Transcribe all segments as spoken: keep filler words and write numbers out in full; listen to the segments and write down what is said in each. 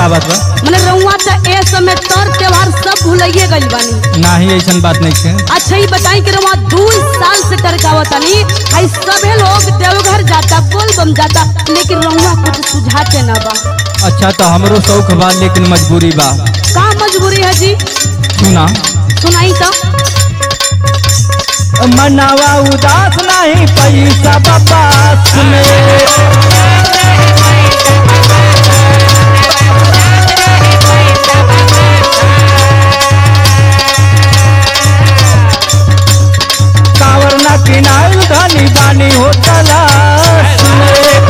का बात बा? मने रउआ तो ए समय तर त्योहार सब भूलिए गइल बानी। नहीं ऐसा बात नहीं है। अच्छा ये बताई कि रउआ दो साल से टरकावतानी आई सभे लोग देवघर जाता बोल बम जाता लेकिन रउआ कुछ सुझाते ना बा। अच्छा तो हमरो शौक बा लेकिन मजबूरी बा। का मजबूरी है जी? सुना सुनाई तो। मनावा उदास नहीं पैसा बपास में। कावर ना किनाइल धनी बानी हो तलाश में।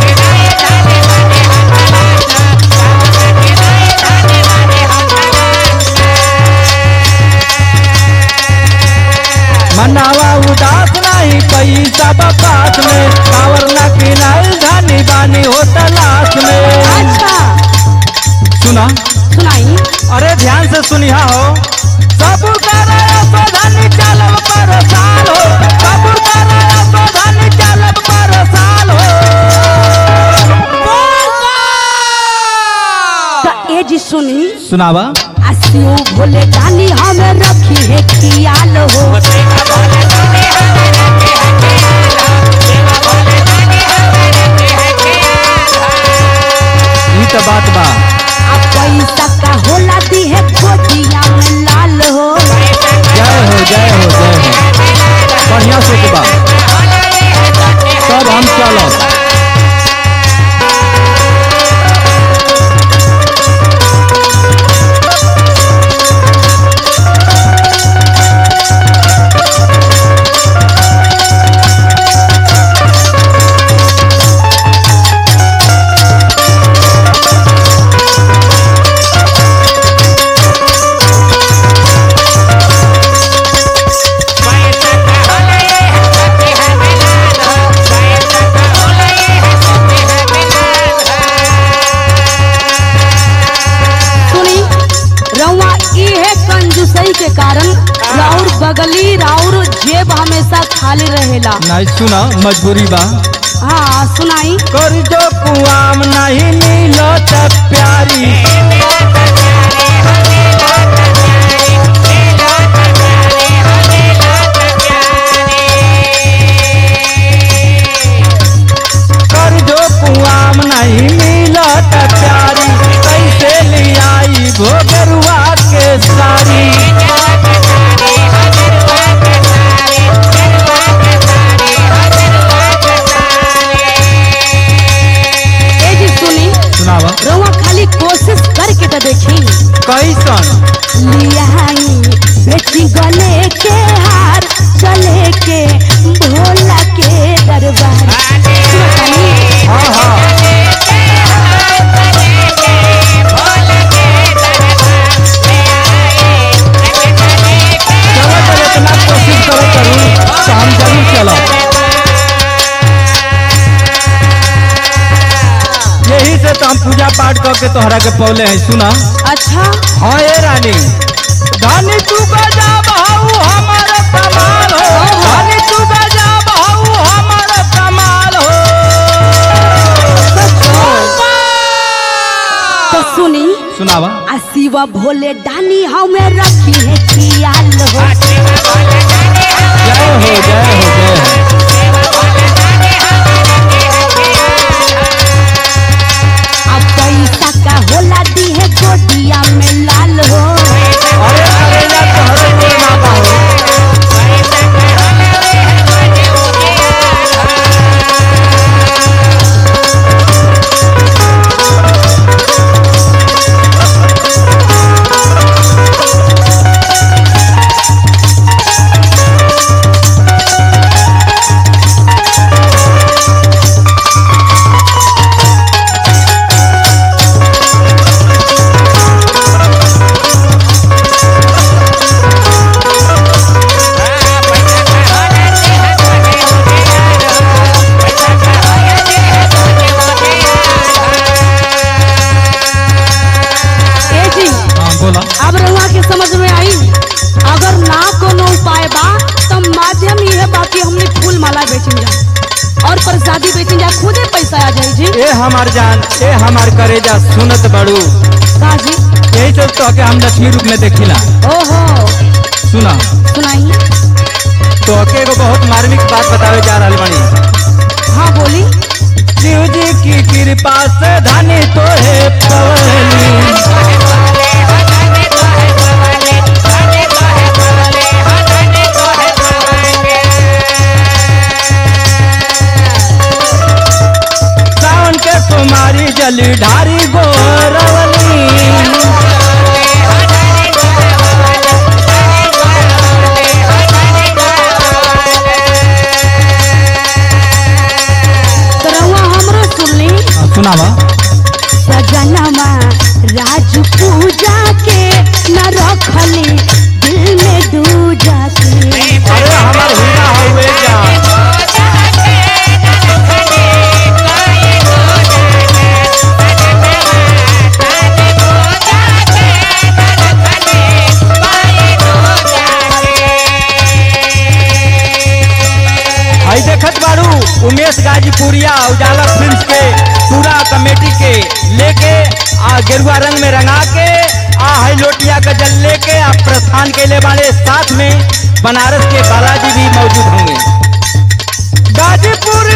मनावा उदास नहीं पैसा बपास में। कावर ना किनाइल धनी बानी हो तलाश में। अच्छा सुना सुनाई। अरे ध्यान से सुनिया हो। सबूर कराया सोधानी चलब पर साल हो। सबूर कराया सोधानी चलब पर साल हो। तो ए जी सुनी सुनावा। आसियो भोले जानी हमें रखी है खियाल हो। ये तो बात बा। अब पैसा का होला दी है गोदिया में लाल हो। जय हो जय हो जय हो। बढ़िया से के बा सब हम चलब। के कारण राउर बगली राउर जेब हमेशा खाली रहेला। नहीं सुना मजबूरी बा। हाँ सुनाई। कर जो कुआम नहीं मिलत प्यारी। कर जो कुआम नहीं मिलत प्यारी। कैसे लियाई भोगरुआ के सारी। रउआ खाली कोशिश करके तो देखी। कैसन लियाई बेटी गले के हार चले के भोला के दरबार। हाँ हाँ चलो चलो इतना कोशिश करो करूँ तो हम जरूर चलो। यही से तो हम पूजा पाठ करके तोहरा के पौले हैं। सुना। अच्छा हाँ ये रानी धानी तू गजा बहाऊ हमारा कमाल हो। धानी तू गजा बहाऊ हमारा कमाल हो। तो सुनी सुनावा। आ शिवा भोले डानी हमें रखी है खियाल हो। जय हो जय हो जय हो। पैसा का होला दी है गोदिया में लाल हो। अरे अरे ना तोहरे में ना पाओ। अब रउआ के समझ में आई। अगर ना कोनो उपाय बा तो माध्यम ये बाकी हमने फूल माला बेचन जा और प्रसादी बेचन जा, खुदे पैसा आ जाई जी। ए हमार जान, ए हमार करेजा सुनत बड़ू, का जी? यही तो तो के हम लक्ष्मी रूप में देखिला। ओहो, सुना सुनाई। तो के एगो बहुत मार्मिक बात बतावे जा रहल बानी। हाँ बोली। शिव जी की कृपा से धनी तो है पवनी, सावन के तुम्हारी जल ढारी गोरवली, सुनावा। सजनमा राज पूजा के न रखली दिल में दूजा के। अरे हमार हीरा हुए जा। आई देखत बारू उमेश गाजीपुरिया उजाला फिल्म्स के पूरा कमेटी के लेके आ गेरुआ रंग में रंगा के आ है लोटिया का जल लेके आ प्रस्थान के ले वाले, साथ में बनारस के बालाजी भी मौजूद होंगे। गाजीपुर